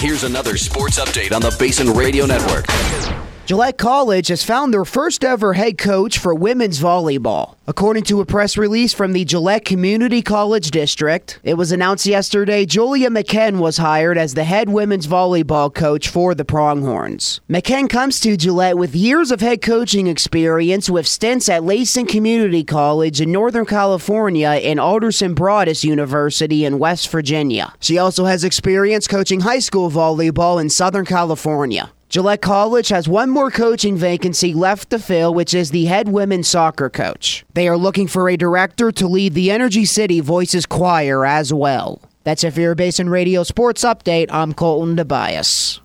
Here's another sports update on the Basin Radio Network. Gillette College has found their first ever head coach for women's volleyball. According to a press release from the Gillette Community College District, it was announced yesterday Julia McKen was hired as the head women's volleyball coach for the Pronghorns. McKen comes to Gillette with years of head coaching experience with stints at Layson Community College in Northern California and Alderson Broaddus University in West Virginia. She also has experience coaching high school volleyball in Southern California. Gillette College has one more coaching vacancy left to fill, which is the head women's soccer coach. They are looking for a director to lead the Energy City Voices Choir as well. That's it for your Basin Radio Sports Update. I'm Colton Tobias.